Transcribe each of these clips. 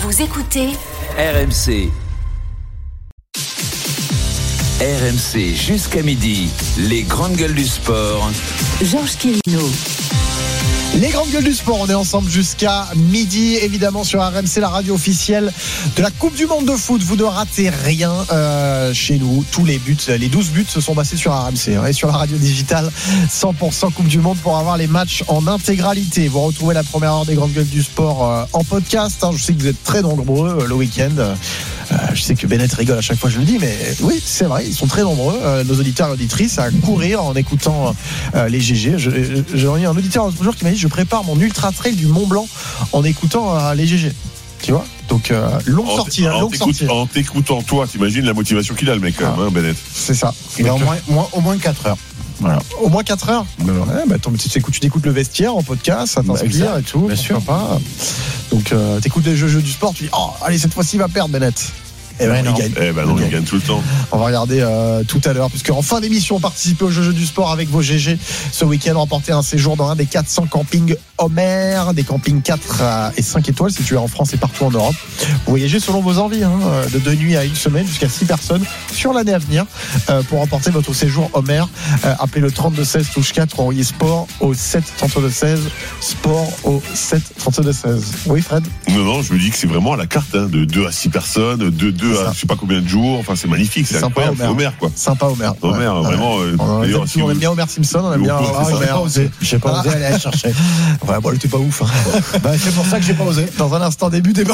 Vous écoutez RMC. RMC jusqu'à midi, les grandes gueules du sport. Georges Quirino. Les grandes gueules du sport, on est ensemble jusqu'à midi, évidemment sur RMC, la radio officielle de la Coupe du Monde de foot. Vous ne ratez rien chez nous. Tous les buts, les 12 buts se sont passés sur RMC et sur la radio digitale 100% Coupe du Monde pour avoir les matchs en intégralité. Vous retrouvez la première heure des grandes gueules du sport en podcast. Je sais que vous êtes très nombreux le week-end. Je sais que Bennett rigole à chaque fois que je le dis, mais oui, c'est vrai, ils sont très nombreux, nos auditeurs et auditrices, à courir en écoutant les GG. J'ai eu un auditeur l'autre jour qui m'a dit: je prépare mon ultra trail du Mont Blanc en écoutant les GG. Tu vois, donc longue sortie. En t'écoutant toi, t'imagines la motivation qu'il a, le mec, quand même, Bennett. C'est ça. Il a au moins 4 heures. Voilà. Au moins 4 heures. Tu t'écoutes le vestiaire en podcast, ça t'inspire et tout. Bien sûr. Pas. Donc t'écoutes les jeux du sport, tu dis: oh, allez, cette fois-ci il va perdre, Bennett. Et ben il gagne. Il gagne tout le temps. On va regarder tout à l'heure, puisque en fin d'émission, participez au jeu du sport avec vos GG ce week-end, remporter un séjour dans un des 400 campings Homer, des campings 4 et 5 étoiles situés en France et partout en Europe. Vous voyagez selon vos envies, de 2 nuits à 1 semaine, jusqu'à 6 personnes sur l'année à venir pour remporter votre séjour Homer. Appelez le 3216 touche 4 ou envoyez sport au 7 32 16, sport au 7 32 16. Oui, Fred? Non, je me dis que c'est vraiment à la carte, de 2 à 6 personnes, de 2 à je sais pas combien de jours. Enfin, c'est magnifique, c'est sympa, incroyable. Homer, quoi. Sympa, Homer. Homer, vraiment. On aime bien Homer Simpson, on aime bien Homer. J'ai pas osé aller chercher. Ouais, bon, elle était pas ouf. C'est pour ça que j'ai pas osé. Dans un instant, début débat.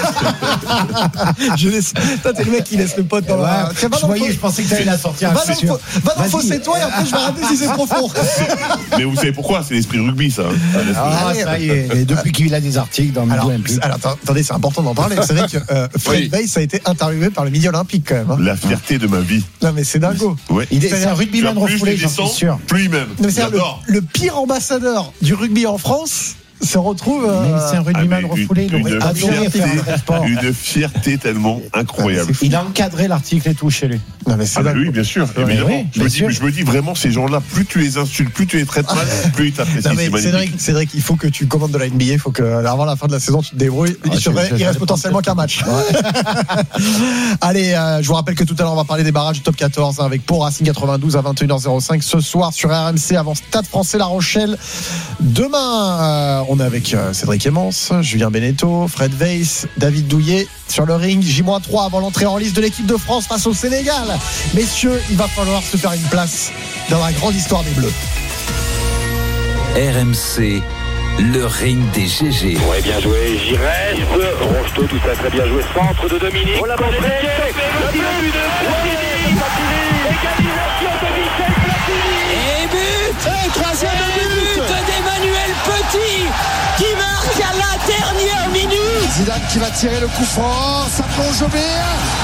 Toi, t'es le mec qui laisse le pote dans la. Je pensais que t'allais la sortir. Va dans Fossez-toi et après je vais rater si c'est profond. Mais vous savez pourquoi? C'est l'esprit rugby, ça. Ça y est. Et depuis qu'il a des articles dans le alors, attendez, c'est important d'en parler. Vous savez que Fred Weiss a été interviewé par le Midi Olympique, quand même. La fierté de ma vie. Non, mais c'est dingo. Ouais. C'est un rugbyman refoulé, j'en suis sûr. Plus il m'aime. Le pire ambassadeur du rugby en France se retrouve. C'est un rugbyman refoulé. Une fierté tellement incroyable. Il a encadré l'article et tout chez lui. Non, mais c'est oui, bien sûr, évidemment. Je me dis vraiment, ces gens-là, plus tu les insultes, plus tu les traites mal, plus ils t'apprécient. C'est vrai qu'il faut que tu commandes de la NBA, il faut que avant la fin de la saison tu te débrouilles. Il reste potentiellement qu'un match. Allez, je vous rappelle que tout à l'heure on va parler des barrages du top 14 avec Pau Racing 92 à 21h05 ce soir sur RMC avant Stade Français La Rochelle. Demain, on est avec Cédric Emmence, Julien Beneteau, Fred Weiss, David Douillet sur le ring. J-3 avant l'entrée en liste de l'équipe de France face au Sénégal. Messieurs, il va falloir se faire une place dans la grande histoire des Bleus. RMC, le ring des GG. Ouais, bien joué, j'y reste. Rocheteau, tout ça très bien joué. Centre de Dominique. Oh, la balle est le but de Platini. Égalisation de Michel Platini. Et but. Troisième but d'Emmanuel Petit qui marque à la dernière minute. Zidane qui va tirer le coup franc. Ça plonge au biais.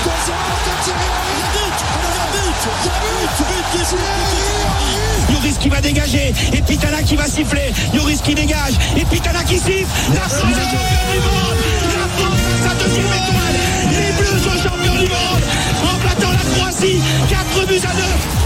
Lloris qui va dégager et Pitana qui va siffler. Lloris qui dégage et Pitana qui siffle. La France est championne du monde. La France est sa deuxième étoile. Les Bleus sont champions du monde en battant la Croatie 4 buts à 2.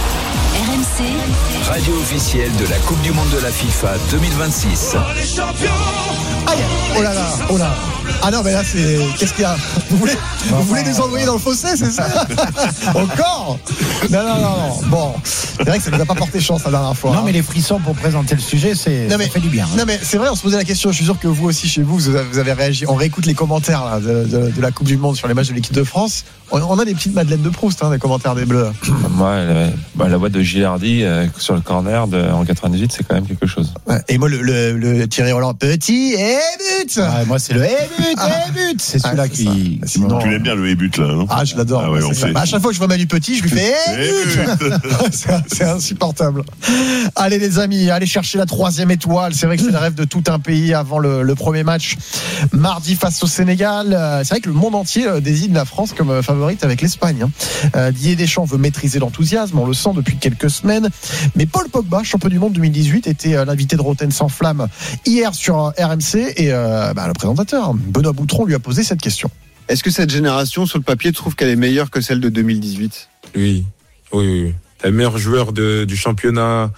RMC, Radio officielle de la Coupe du Monde de la FIFA 2026. Oh, les champions. Aïe, oh là là, oh là. Ah non, mais là, c'est. Qu'est-ce qu'il y a? Vous voulez nous envoyer dans le fossé, c'est ça? Encore? Non. Bon, c'est vrai que ça nous a pas porté chance la dernière fois. Non, mais les frissons pour présenter le sujet, ça fait du bien. Non, mais c'est vrai, on se posait la question. Je suis sûr que vous aussi, chez vous avez réagi. On réécoute les commentaires là, de la Coupe du Monde sur les matchs de l'équipe de France. On a des petites madeleines de Proust, des commentaires des Bleus. Moi, la voix de Gilardi sur le corner en 98, c'est quand même quelque chose. Ouais. Et moi, le Thierry Roland, petit et but. Moi, c'est le but. C'est celui-là qui. Sinon, tu l'aimes bien le but là, non? Ah, je l'adore. Ah ouais, à chaque fois que je vois Manu Petit, je lui fais but. C'est insupportable. Allez les amis, allez chercher la 3e étoile. C'est vrai que c'est le rêve de tout un pays avant le premier match mardi face au Sénégal. C'est vrai que le monde entier désigne la France comme favorite avec l'Espagne. Didier Deschamps veut maîtriser l'enthousiasme, on le sent depuis quelques semaines. Mais Paul Pogba, champion du monde 2018, était l'invité de Rotten sans flamme hier sur RMC et le présentateur Benoît Boutron lui a posé cette question. Est-ce que cette génération, sur le papier, trouve qu'elle est meilleure que celle de 2018 ? Oui. Les meilleurs joueurs du championnat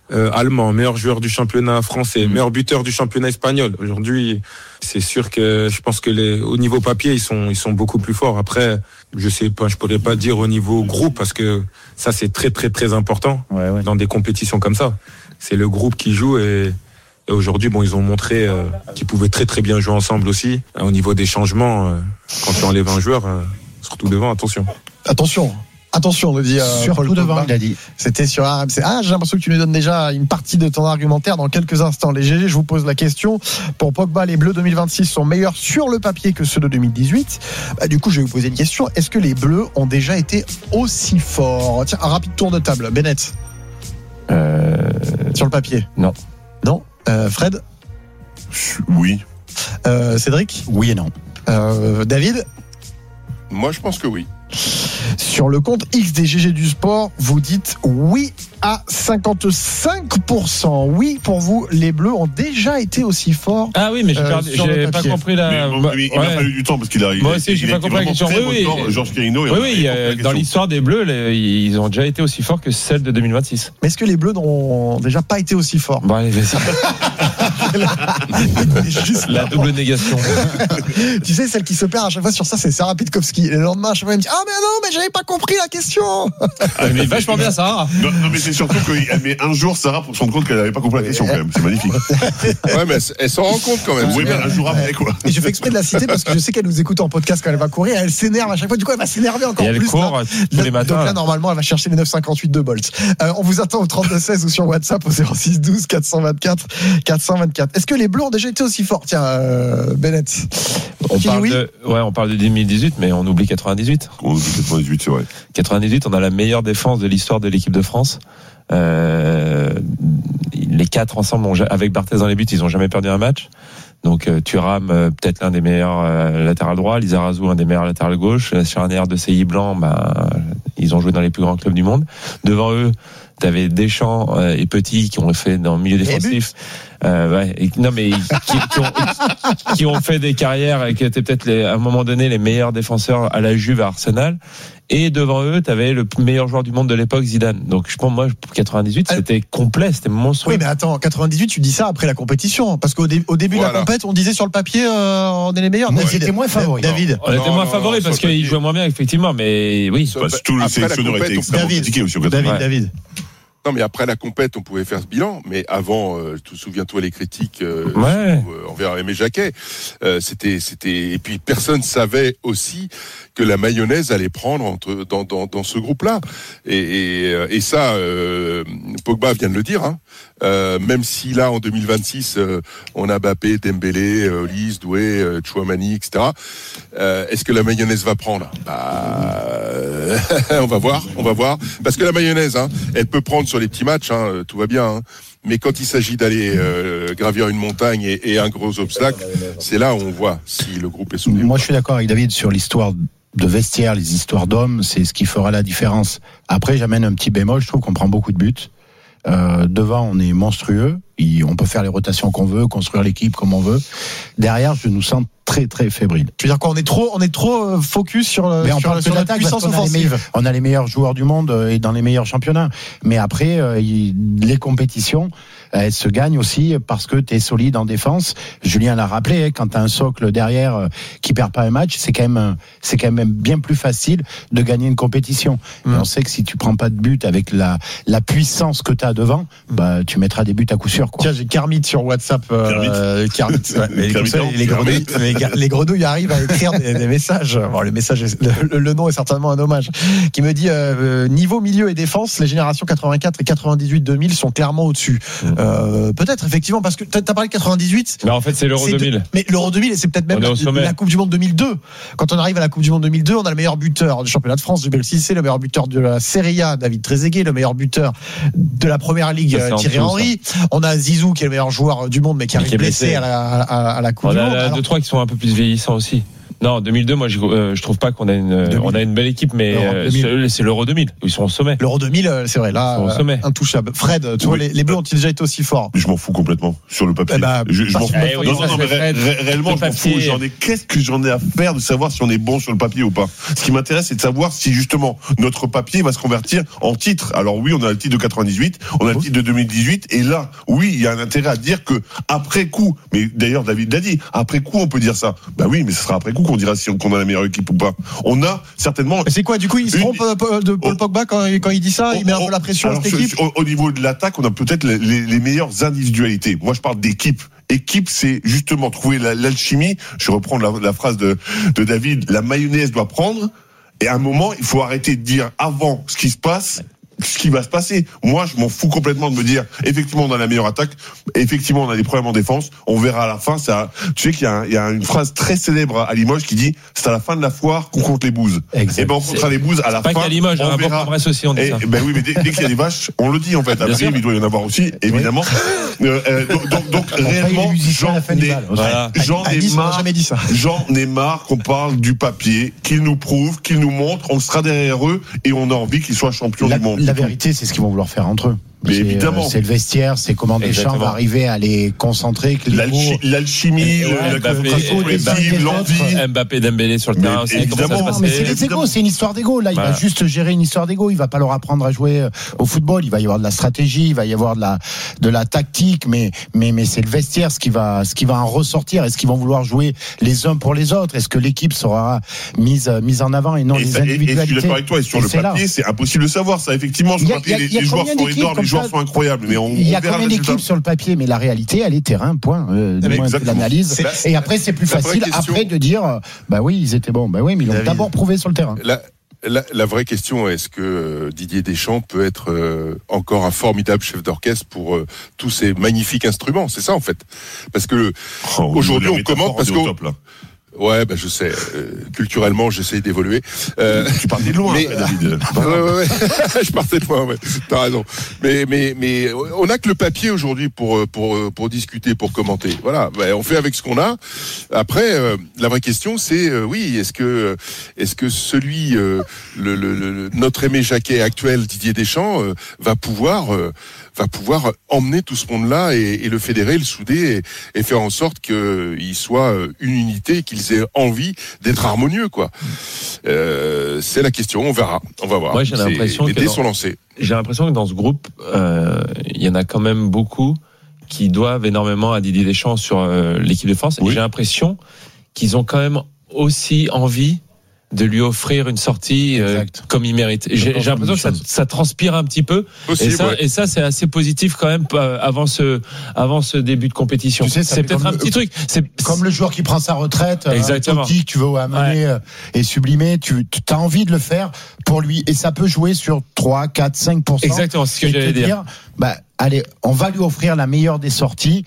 allemand, meilleur joueur du championnat français, meilleur buteur du championnat espagnol. Aujourd'hui, c'est sûr que je pense que au niveau papier, ils sont beaucoup plus forts. Après, je sais pas, je pourrais pas dire au niveau groupe parce que ça c'est très très très important dans des compétitions comme ça. C'est le groupe qui joue et aujourd'hui, ils ont montré qu'ils pouvaient très très bien jouer ensemble aussi. Au niveau des changements, quand tu enlèves un joueur, surtout devant, attention. Attention, nous dit surtout Paul devant, Pogba. il a dit. C'était sur RMC. J'ai l'impression que tu nous donnes déjà une partie de ton argumentaire dans quelques instants. Les GG, je vous pose la question. Pour Pogba, les Bleus 2026 sont meilleurs sur le papier que ceux de 2018. Du coup, je vais vous poser une question. Est-ce que les Bleus ont déjà été aussi forts? Tiens, un rapide tour de table. Bennett. Sur le papier. Non. Fred. Oui. Cédric. Oui et non. David. Moi, je pense que oui. Sur le compte X des GG du sport, vous dites oui à 55%. Oui, pour vous, les Bleus ont déjà été aussi forts. Ah oui, mais j'ai pas compris la. Il m'a fallu du temps parce qu'il a. Moi aussi, j'ai pas compris la question. Oui, Georges Carino. Oui, dans l'histoire des Bleus, ils ont déjà été aussi forts que celle de 2026. Mais est-ce que les Bleus n'ont déjà pas été aussi forts? Bon, allez, vas-y. La double négation. Tu sais, celle qui se perd à chaque fois sur ça, c'est Sarah Pitkowski. Et le lendemain, à chaque fois, elle me dit mais non, mais j'avais pas compris la question. Mais vachement bien, Sarah. Non, mais c'est surtout qu'elle met un jour, Sarah, pour se rendre compte qu'elle n'avait pas compris la question, quand même. C'est magnifique. Ouais, mais elle s'en rend compte quand même. Oui, mais un jour après, quoi. Et je fais exprès de la citer parce que je sais qu'elle nous écoute en podcast quand elle va courir. Elle s'énerve à chaque fois. Du coup, elle va s'énerver encore et elle plus. Court tous les matins. Donc là, normalement, elle va chercher les 9,58 de Bolt. On vous attend au 32-16 ou sur WhatsApp au 06 12 424 424. Est-ce que les Bleus ont déjà été aussi forts? Tiens, Bennett. On parle de 2018, mais on oublie 98. On oublie 98, c'est vrai. 98, on a la meilleure défense de l'histoire de l'équipe de France. Les quatre ensemble, avec Barthez dans les buts, ils n'ont jamais perdu un match. Donc Thuram, peut-être l'un des meilleurs latéral droit, Lizarazu, un des meilleurs latéral gauche, la charnière de Seyi Blanc, ils ont joué dans les plus grands clubs du monde. Devant eux, t'avais Deschamps et Petit qui ont fait dans le milieu défensif. Qui ont fait des carrières et qui étaient peut-être à un moment donné les meilleurs défenseurs à la Juve, à Arsenal. Et devant eux, t'avais le meilleur joueur du monde de l'époque, Zidane. Donc je pense, moi, 98, c'était complet, c'était monstrueux. Oui, mais attends, 98, tu dis ça après la compétition, parce qu'au début de la compète, on disait sur le papier, on est les meilleurs. Moi, j'étais moins favori. David. On était moins favori parce qu'ils jouaient moins bien, effectivement, mais oui. Parce que tout le sélectionneur était extrêmement critiqué aussi au 98. David. Non, mais après la compète, on pouvait faire ce bilan. Mais avant, souviens-toi les critiques envers Aimé Jacquet. C'était. Et puis personne savait aussi que la mayonnaise allait prendre dans ce groupe-là. Et ça, Pogba vient de le dire. Hein. Même si là, en 2026, on a Mbappé, Dembélé, Olise, Doué, Tchouamani, etc. Est-ce que la mayonnaise va prendre? On va voir. Parce que la mayonnaise, elle peut prendre sur les petits matchs, tout va bien. Mais quand il s'agit d'aller gravir une montagne et un gros obstacle, c'est là où on voit si le groupe est soudé. Moi, je suis d'accord avec David sur l'histoire de vestiaire, les histoires d'hommes, c'est ce qui fera la différence. Après, j'amène un petit bémol, je trouve qu'on prend beaucoup de buts. Devant, on est monstrueux. On peut faire les rotations qu'on veut, construire l'équipe comme on veut. Derrière, je nous sens très très fébrile. Tu veux dire quoi? On est trop focus sur la puissance offensive. On a les meilleurs joueurs du monde et dans les meilleurs championnats. Mais après, les compétitions, elles se gagnent aussi parce que tu es solide en défense. Julien l'a rappelé, quand tu as un socle derrière qui perd pas un match, c'est quand même bien plus facile de gagner une compétition. Et on sait que si tu prends pas de but avec la puissance que tu as devant, tu mettras des buts à coup sûr. Quoi. Tiens, j'ai Kermit sur WhatsApp. Les grenouilles arrivent à écrire des messages. Bon, le nom est certainement un hommage. Qui me dit niveau milieu et défense, les générations 84 et 98-2000 sont clairement au-dessus. Peut-être effectivement parce que t'as parlé de 98. Mais en fait, c'est l'Euro 2000. Mais l'Euro 2000, c'est peut-être même la Coupe du Monde 2002. Quand on arrive à la Coupe du Monde 2002, on a le meilleur buteur du championnat de France, Djibril Cissé, le meilleur buteur de la Serie A, David Trezeguet, le meilleur buteur de la Première Ligue, Thierry Henry. On a Zizou qui est le meilleur joueur du monde mais qui arrive blessé à la Coupe du Monde. On a 2-3 qui sont un peu plus vieillissants aussi. Non, 2002, moi, je trouve pas qu'on a une belle équipe, mais c'est l'Euro 2000. Ils sont au sommet. L'Euro 2000, c'est vrai, là, au sommet. Intouchable. Fred, tu vois, les Bleus ont-ils déjà été aussi forts? Je m'en fous complètement sur le papier. Je m'en fous. Non, mais réellement, je m'en fous. Qu'est-ce que j'en ai à faire de savoir si on est bon sur le papier ou pas? Ce qui m'intéresse, c'est de savoir si justement notre papier va se convertir en titre. Alors oui, on a le titre de 98, on a le titre de 2018, et là, oui, il y a un intérêt à dire que après coup, mais d'ailleurs David l'a dit, après coup on peut dire ça. Bah oui, mais ce sera après coup qu'on dira si on a la meilleure équipe ou pas. On a certainement. C'est quoi, du coup, il se trompe de Paul Pogba quand il dit ça, il met un peu la pression à cette équipe? Au niveau de l'attaque, on a peut-être les meilleures individualités. Moi, je parle d'équipe. Équipe, c'est justement trouver l'alchimie. Je reprends la phrase de David, la mayonnaise doit prendre. Et à un moment, il faut arrêter de dire avant ce qui se passe, ce qui va se passer. Moi, je m'en fous complètement de me dire, effectivement, on a la meilleure attaque, effectivement, on a des problèmes en défense, on verra à la fin. Ça, tu sais qu'il y a une phrase très célèbre à Limoges qui dit, c'est à la fin de la foire qu'on compte les bouses. Exact. Et ben, on comptera les bouses à la fin. Pas qu'à Limoges, on verra. Brest aussi, on dit ça. Ben oui, mais dès qu'il y a des vaches, on le dit, en fait. Après, il doit y en avoir aussi, évidemment. Donc, réellement, j'en ai marre qu'on parle du papier, qu'ils nous prouvent, qu'ils nous montrent, on sera derrière eux et on a envie qu'ils soient champions du monde. La vérité, c'est ce qu'ils vont vouloir faire entre eux. Mais évidemment. C'est le vestiaire, c'est comment Deschamps va arriver à les concentrer. L'alchimie, la concentration collective, l'envie. Mbappé, Dembélé sur le terrain aussi. Évidemment. Mais c'est les égos, c'est une histoire d'ego. Là, il va juste gérer une histoire d'ego. Il va pas leur apprendre à jouer au football. Il va y avoir de la stratégie, il va y avoir de la tactique, mais c'est le vestiaire ce qui va en ressortir. Est-ce qu'ils vont vouloir jouer les uns pour les autres? Est-ce que l'équipe sera mise en avant et non les individualités? Et je suis d'accord avec toi. Et sur le papier, c'est impossible de savoir ça. Effectivement, sur le papier, les joueurs sont énormes, les joueurs sont incroyables. Mais il y a combien d'équipes sur le papier? Mais la réalité, elle est terrain, point. L'analyse. Et après, c'est plus facile après de dire, bah oui, ils étaient bons. Bah oui, mais ils l'ont d'abord prouvé sur le terrain. La vraie question, est-ce que Didier Deschamps peut être encore un formidable chef d'orchestre pour tous ces magnifiques instruments? C'est ça, en fait. Parce que aujourd'hui, on commente parce que... Ouais, je sais. Culturellement, j'essaye d'évoluer. Tu partais de loin, David. Ouais. Je partais de loin, ouais. T'as raison. Mais on a que le papier aujourd'hui pour discuter, pour commenter. Voilà. On fait avec ce qu'on a. Après, la vraie question, c'est oui, est-ce que celui notre Aimé Jacquet actuel, Didier Deschamps, va pouvoir emmener tout ce monde-là et le fédérer, le souder et faire en sorte qu'il soit une unité, qu'ils aient envie d'être harmonieux, quoi. C'est la question, on verra, on va voir. Moi, j'ai l'impression les dés sont lancés. J'ai l'impression que dans ce groupe, il y en a quand même beaucoup qui doivent énormément à Didier Deschamps sur l'équipe de France. Oui. Et j'ai l'impression qu'ils ont quand même aussi envie de lui offrir une sortie comme il mérite. J'ai l'impression que ça transpire un petit peu. Possible, et ça c'est assez positif quand même avant ce début de compétition. Tu sais, c'est peut-être un petit truc. C'est comme le joueur qui prend sa retraite, exactement. Un petit que tu veux amener et sublimer, tu as envie de le faire pour lui. Et ça peut jouer sur 3, 4, 5%. Exactement, c'est ce que j'allais dire. Allez, on va lui offrir la meilleure des sorties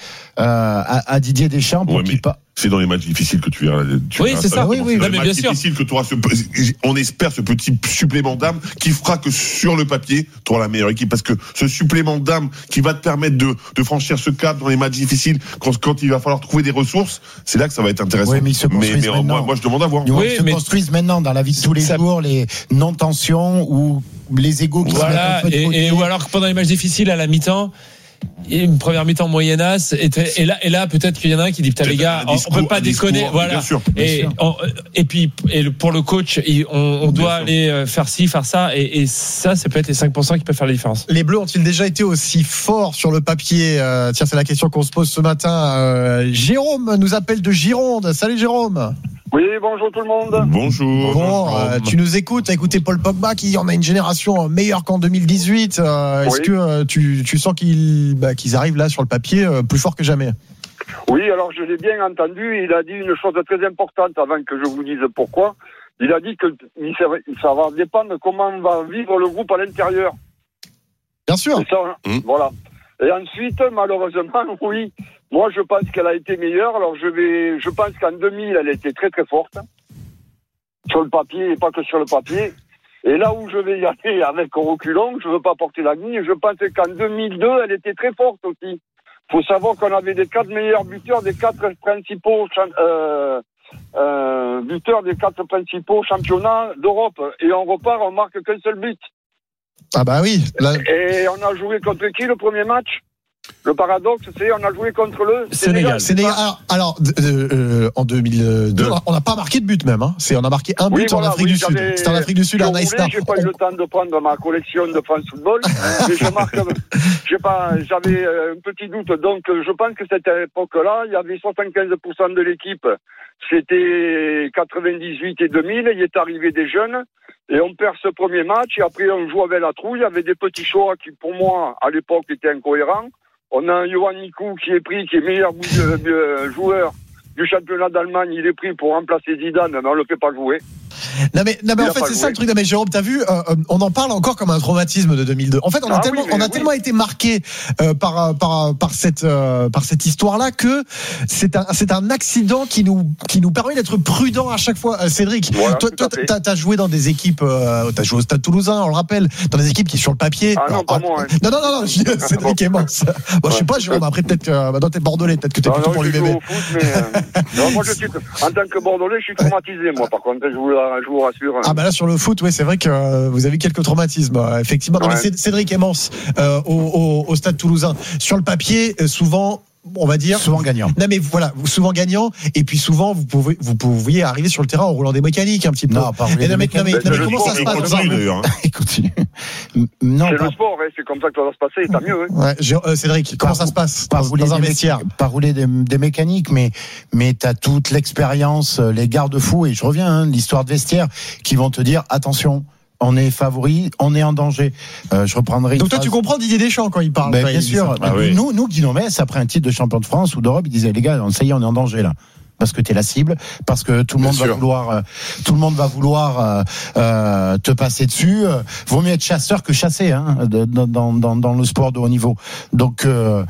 à Didier Deschamps pour qu'il pas. C'est dans les matchs difficiles que tu verras. Oui, c'est ça. Oui, dans les matchs difficiles que tu auras on espère ce petit supplément d'âme qui fera que sur le papier, tu auras la meilleure équipe. Parce que ce supplément d'âme qui va te permettre de franchir ce cap dans les matchs difficiles, quand il va falloir trouver des ressources, c'est là que ça va être intéressant. Oui, mais moi, je demande à voir. Ils se construisent maintenant dans la vie de tous les jours, les non-tensions ou les égos qui se mettent un peu de côté. Ou alors que pendant les matchs difficiles à la mi-temps, une première mi-temps moyennasse et là peut-être qu'il y en a un qui dit putain les gars on peut pas déconner, voilà. Bien sûr. Et puis pour le coach on doit aller faire ci faire ça et ça peut être les 5% qui peuvent faire la différence. Les Bleus ont-ils déjà été aussi forts sur le papier? Tiens, c'est la question qu'on se pose ce matin. Jérôme nous appelle de Gironde. Salut Jérôme. Oui, bonjour tout le monde. Bonjour. Bon, tu nous écoutes, t'as écouté Paul Pogba qui en a une génération meilleure qu'en 2018. Est-ce que tu sens qu'ils arrivent là sur le papier plus fort que jamais? Oui, alors je l'ai bien entendu. Il a dit une chose très importante avant que je vous dise pourquoi. Il a dit que ça va dépendre de comment on va vivre le groupe à l'intérieur. Bien sûr. C'est ça, voilà. Et ensuite, malheureusement, oui. Moi, je pense qu'elle a été meilleure. Alors, je pense qu'en 2000, elle était très, très forte. Sur le papier, et pas que sur le papier. Et là où je vais y aller avec reculons, je veux pas porter la guigne, je pense qu'en 2002, elle était très forte aussi. Faut savoir qu'on avait les 4 meilleurs buteurs des 4 principaux buteur des 4 principaux championnats d'Europe. Et on repart, on marque qu'un seul but. Ah bah oui. Là... Et on a joué contre qui le premier match? Le paradoxe, c'est on a joué contre le Sénégal. Alors, en 2002, on n'a pas marqué de but même. Hein. On a marqué un but en Afrique du Sud. C'était en Afrique du Sud à Naïsta. J'ai pas eu le temps de prendre ma collection de France Football, mais j'avais un petit doute. Donc, je pense que cette époque-là, il y avait 75% de l'équipe. C'était 98 et 2000. Il est arrivé des jeunes. Et on perd ce premier match. Et après, on joue avec la trouille. Il y avait des petits choix qui, pour moi, à l'époque, étaient incohérents. On a un Johan Nikou qui est meilleur joueur du championnat d'Allemagne. Il est pris pour remplacer Zidane, mais on le fait pas jouer. Non mais en fait c'est ça le truc. Non mais Jérôme, t'as vu, on en parle encore comme un traumatisme de 2002. En fait, on a tellement été marqué par cette histoire-là que c'est un accident qui nous permet d'être prudent à chaque fois. Cédric, voilà, toi t'as joué dans des équipes, t'as joué au Stade Toulousain, on le rappelle, dans des équipes qui sur le papier. Ah non, pas moi. Hein. Non, Cédric est mince. Bon, je sais pas, Jérôme. Après peut-être que dans t'es bordelais, peut-être que t'es plutôt pour l'UBB. Non, moi en tant que bordelais, je suis traumatisé. Moi, par contre, je vous rassure. Ah bah là sur le foot, oui, c'est vrai que vous avez quelques traumatismes, effectivement. Non, mais Cédric Emmens au Stade Toulousain, sur le papier, souvent. On va dire souvent gagnant. Non mais voilà, souvent gagnant, et puis souvent vous pouviez arriver sur le terrain en roulant des mécaniques un petit peu. Non, pas rouler des mécaniques. Mais comment ça se passe d'ailleurs. Il continue. Non, c'est le sport, c'est comme ça que ça va se passer, tant mieux. Ouais, Cédric, comment ça se passe dans un vestiaire? Pas rouler des mécaniques, mais t'as toute l'expérience, les garde-fous, et je reviens, l'histoire de vestiaire, qui vont te dire attention. On est favori, on est en danger. Je reprendrai. Donc toi, tu comprends Didier Deschamps quand il parle. Ben, bien sûr. Nous, Guy Metz, après un titre de champion de France ou d'Europe, il disait les gars, ça y est, on est en danger là. Parce que t'es la cible, parce que tout le monde va vouloir te passer dessus. Vaut mieux être chasseur que chasser, hein, dans le sport de haut niveau. Donc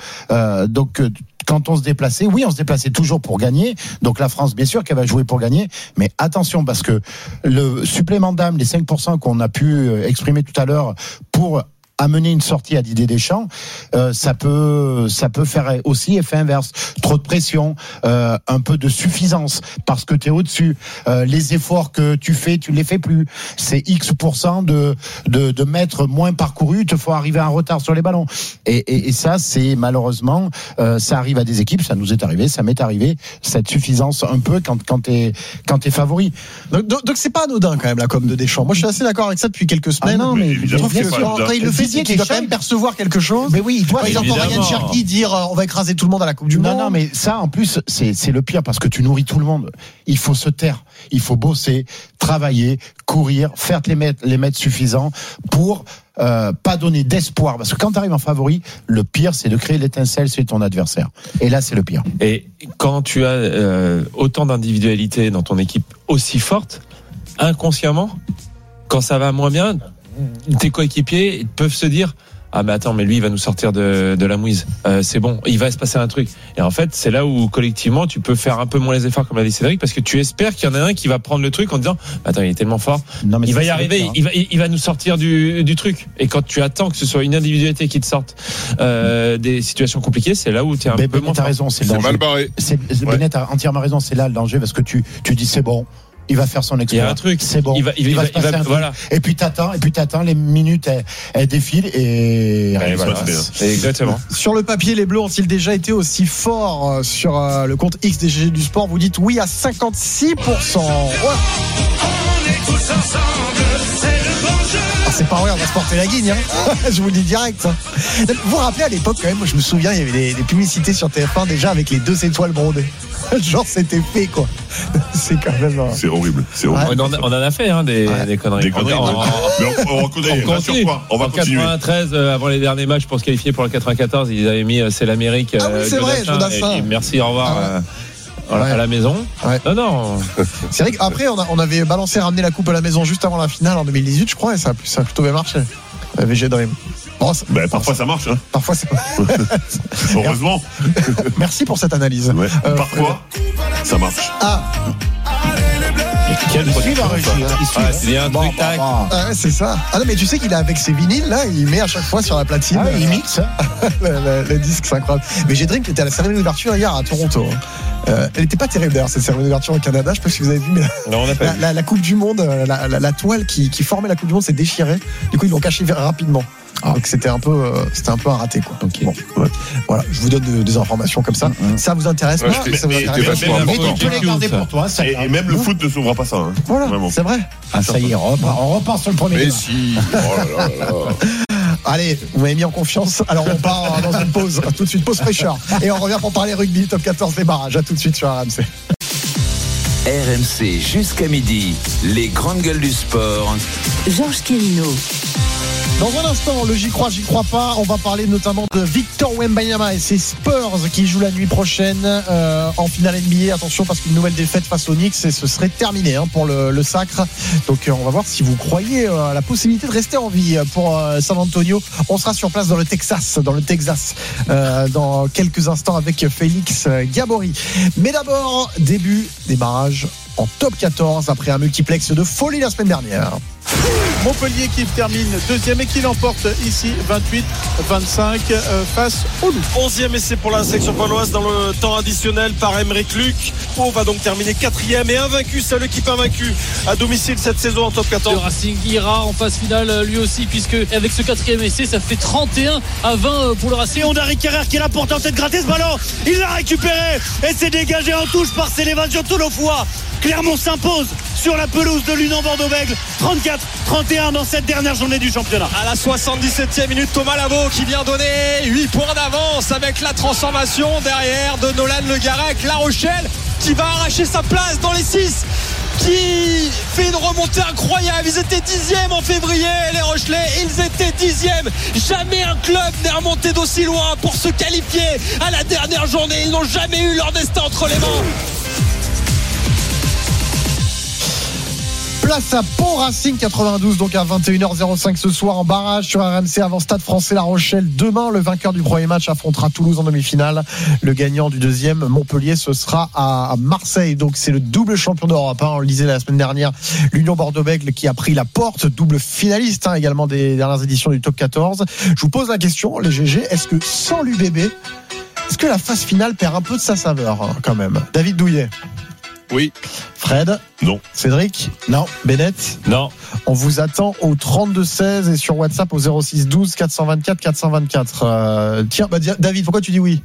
quand on se déplaçait, on se déplaçait toujours pour gagner. Donc la France, bien sûr qu'elle va jouer pour gagner, mais attention, parce que le supplément d'âme, les 5% qu'on a pu exprimer tout à l'heure pour amener une sortie à Didier Deschamps, ça peut faire aussi effet inverse. Trop de pression, un peu de suffisance parce que tu es au-dessus. Les efforts que tu fais, tu les fais plus. C'est X% de mètres moins parcourus, il te faut arriver en retard sur les ballons. Et ça, c'est malheureusement, ça arrive à des équipes, ça nous est arrivé, ça m'est arrivé, cette suffisance un peu quand t'es favori. Donc c'est pas anodin quand même la com de Deschamps. Moi je suis assez d'accord avec ça depuis quelques semaines. Ah non, mais je trouve que quand il le fait, qu'il doit quand même percevoir quelque chose. Mais oui, quand il entend Ryan Cherki dire on va écraser tout le monde à la Coupe du Monde. Non, mais ça en plus c'est le pire parce que tu nourris tout le monde. Il faut se taire, il faut bosser, travailler, courir, faire les mètres suffisants pour pas donner d'espoir, parce que quand tu arrives en favori, le pire c'est de créer l'étincelle chez ton adversaire, et là c'est le pire. Et quand tu as autant d'individualité dans ton équipe aussi forte, inconsciemment, quand ça va moins bien, tes coéquipiers peuvent se dire ah mais attends, mais lui il va nous sortir de la mouise, c'est bon, il va se passer un truc. Et en fait c'est là où collectivement tu peux faire un peu moins les efforts, comme l'a dit Cédric, parce que tu espères qu'il y en a un qui va prendre le truc en disant attends, il est tellement fort, il va y arriver, il va nous sortir du truc. Et quand tu attends que ce soit une individualité qui te sorte des situations compliquées, c'est là où tu es un peu moins fort. Raison, c'est mal barré. Bennett a entièrement raison, c'est là le danger, parce que tu dis c'est bon, il va faire son exploit. Il y a un truc, c'est bon. Il va voilà. Et puis t'attends, les minutes elles défilent et voilà. Exactement. Sur le papier, les Bleus ont-ils déjà été aussi forts sur le compte X des GG du sport? Vous dites oui à 56%. Ouais. On est tous ensemble, c'est le bon jeu. C'est pas vrai, on va se porter la guigne, hein. Je vous le dis direct. Vous vous rappelez à l'époque quand même, moi je me souviens, il y avait des publicités sur TF1 déjà avec les 2 étoiles brodées. Genre c'était fait quoi. C'est quand même. C'est horrible. Ouais. On en a fait des conneries. Des conneries. Mais on reconnaît. On va continuer. 93 avant les derniers matchs pour se qualifier pour le 94, ils avaient mis c'est l'Amérique. Ah oui, c'est vrai, Jodassin. Merci, au revoir. À la maison. Ouais. Non. C'est vrai qu'après on avait balancé ramener la coupe à la maison juste avant la finale en 2018, je crois, et ça a plutôt bien marché. VG Dream. Bon, parfois ça marche. Hein. Parfois c'est. Heureusement. Merci pour cette analyse. Ouais. Parfois ça marche. Et Il y a un truc tac. C'est ça. Ah non, mais tu sais qu'il est avec ses vinyles là, il met à chaque fois sur la platine. Il mixe. le disque, c'est incroyable. Mais j'ai Dream qui était à la cérémonie d'ouverture hier à Toronto. Elle n'était pas terrible d'ailleurs, cette cérémonie d'ouverture au Canada. Je sais pas si vous avez vu, mais la Coupe du Monde, la toile qui formait la Coupe du Monde s'est déchirée. Du coup, ils l'ont cachée rapidement. Donc c'était un peu un raté quoi. Okay. Bon, ouais. Voilà, je vous donne des informations comme ça. Ça vous intéresse pas? Ça vous intéresse pas? Mais tu peux les garder pour toi. Et même le foot ne sauvera pas ça. Hein. Voilà, vraiment. C'est vrai. Ça y est, on repart sur le premier. Mais si. Oh là là. Allez, vous m'avez mis en confiance. Alors on part dans une pause. Tout de suite, pause fraîcheur. Et on revient pour parler rugby, top 14 des barrages. À tout de suite sur RMC. RMC jusqu'à midi, les grandes gueules du sport. Georges Quérino. Dans un instant, le j'y crois pas, on va parler notamment de Victor Wembanyama et ses Spurs qui jouent la nuit prochaine en finale NBA. Attention parce qu'une nouvelle défaite face aux Knicks et ce serait terminé pour le sacre. Donc on va voir si vous croyez à la possibilité de rester en vie pour San Antonio. On sera sur place dans le Texas dans quelques instants avec Félix Gabory. Mais d'abord, début des barrages en top 14 après un multiplex de folie la semaine dernière. Montpellier qui termine deuxième et qui l'emporte ici 28-25 face au Loup. 11e essai pour la section paloise dans le temps additionnel par Aymeric Luc. Pau va donc terminer 4e et invaincu, seule équipe invaincue à domicile cette saison en top 14. Le Racing ira en phase finale lui aussi puisque avec ce 4e essai ça fait 31-20 pour le Racing. Et on a Rick Carrère qui l'a porté en tête, gratter ce ballon, il l'a récupéré et c'est dégagé en touche par Célévation Tolofoa. Clermont s'impose sur la pelouse de l'Union Bordeaux-Bègles 34-31 dans cette dernière journée du championnat. À la 77e minute, Thomas Lavaux qui vient donner 8 points d'avance avec la transformation derrière de Nolan Le Garec. La Rochelle qui va arracher sa place dans les 6, qui fait une remontée incroyable. Ils étaient 10e en février, les Rochelais, ils étaient 10e. Jamais un club n'est remonté d'aussi loin pour se qualifier à la dernière journée. Ils n'ont jamais eu leur destin entre les mains. Place à Pau Racing 92, donc à 21h05 ce soir en barrage sur RMC avant Stade Français La Rochelle. Demain, le vainqueur du premier match affrontera Toulouse en demi-finale. Le gagnant du deuxième, Montpellier, ce sera à Marseille. Donc c'est le double champion d'Europe. On le disait la semaine dernière, l'Union Bordeaux-Bègles qui a pris la porte, double finaliste également des dernières éditions du top 14. Je vous pose la question, les GG, est-ce que sans l'UBB, est-ce que la phase finale perd un peu de sa saveur quand même? David Douillet. Oui. Fred? Non. Cédric? Non. Bennett? Non. On vous attend au 32-16 et sur WhatsApp au 06-12 424 424. Tiens, David, pourquoi tu dis oui?